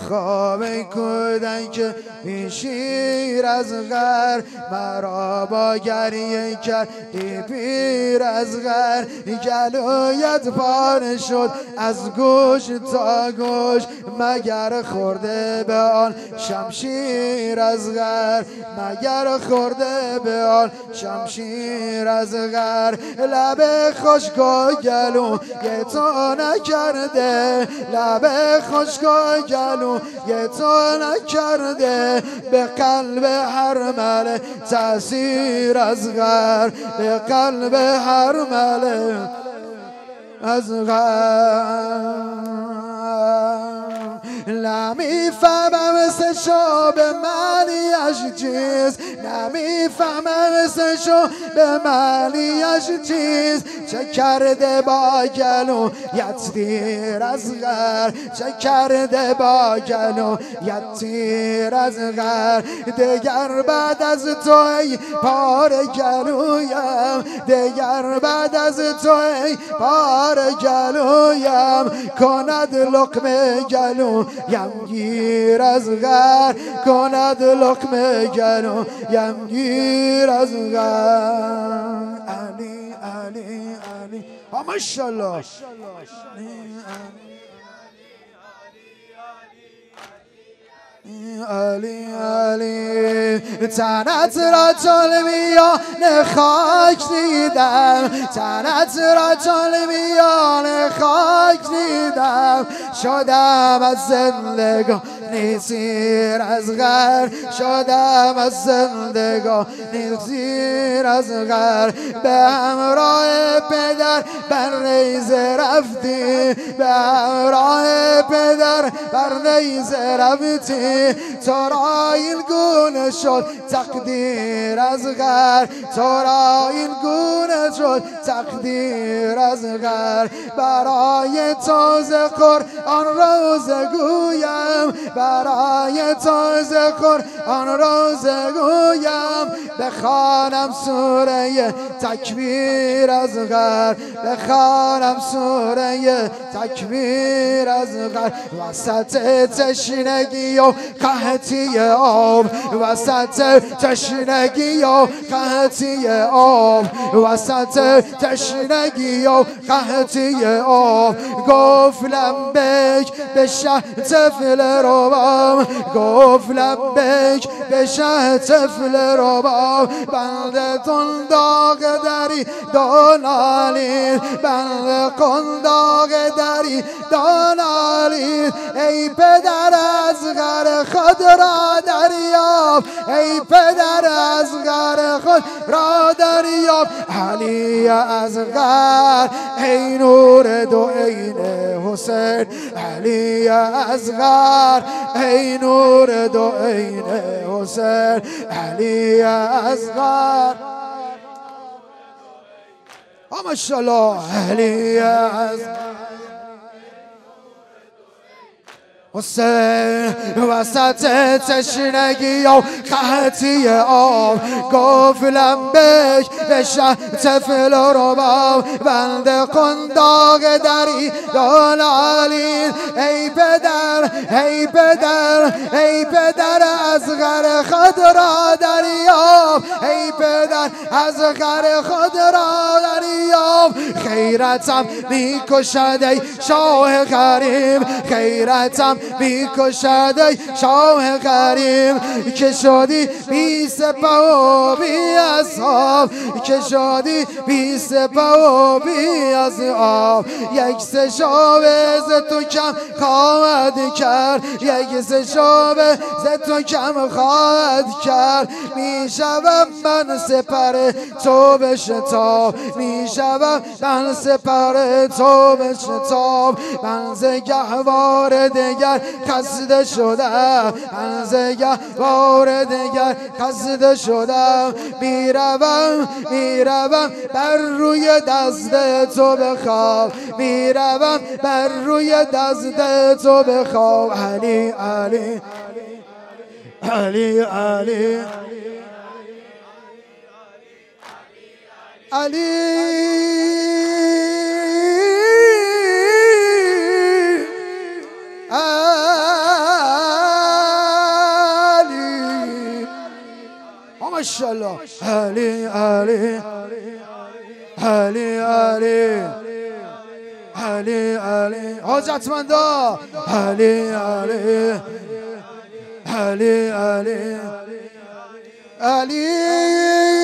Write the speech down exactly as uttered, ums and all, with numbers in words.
خواب کودک این شیر از غر مرا با گریه کرد ای پیر از غر گلویت پاره شد از گوش تا گوش مگر خورده به آن شمشیر از غر مگر خورده به آن شمشیر از غر لب خشک و گلو یه تو نکرده لب خشک و گلو یه تو نکرده به قلب هر مله تأثیر از غر به قلب هر مله از غر نمیفهمم سشو به معنیش چیز نمیفهمم سشو به معنیش چیز چه کرده با گلو یت تیر از غر چه کرده با گلو یت تیر از غر دگر بعد از تو ای پار گلویم دگر بعد از تو ای پار گلویم کند لقمه گلو یم گیر از غر کند لقمه گلو یم گیر از غر علی علی علی ها ماشاءالله علی علی تنت را طالمیان خاک دیدم تنت را طالمیان خاک دیدم شدم از زندگانی سیر از غر شدم از زندگانی سیر از غر به همراه پدر بر نیزه رفتی به همراه پدر بر نیزه رفتی تو را این گونه شد تقدیر از غر تو را این گونه شد تقدیر از غر برای تازه قرآن روزه گویم برای تازه قرآن روزه گویم بخوانم سوره تکبیر از غر بخوانم سوره تکبیر از غر وسط تشنگی و قحطی آب وسط تشنگی و قحطی آب وسط تشنگی و قحطی آب گفت لبیک به شه طفل ربام گفت لبیک به شه طفل ربام بنده قنداق دری دانالین بنده قنداق دری دانالین ای پدر از غر خود را دریاب ای پدر از غر خود را دریاب علی از غر ای نور دو عین حسین علی از غر ای نور دو عین حسین علی از غر ماشاءالله علی از حسین وسط تشنگی و قحطی آب گفت لبیک به شه طفل رباب بنده قنداق دری دانالین ای پدر ای پدر ای پدر از غر خود را دریاب ای پدر از غر خود را دریاب خیرتم میکشد ای شاه کریم خیرتم میکشد ای شاه کریم که شدی بی سپه و بی اصحاب که شدی بی سپه و بی اصحاب یک سه شابه ز تو کم خواهد کرد یک سه شابه ز تو کم خواهد کرد میشوم من سپر تو به شتاب میشوم من سپر تو به شتاب من ز گهوار دگر خسته شدم من ز گهوار دگر خسته شدم میروم میروم بر روی دست تو بخواب میروم بر روی دست تو بخواب علی علی علی علی علی ماشاءالله علی علی علی علی علی علی حاجتمندا علی علی علی علی علی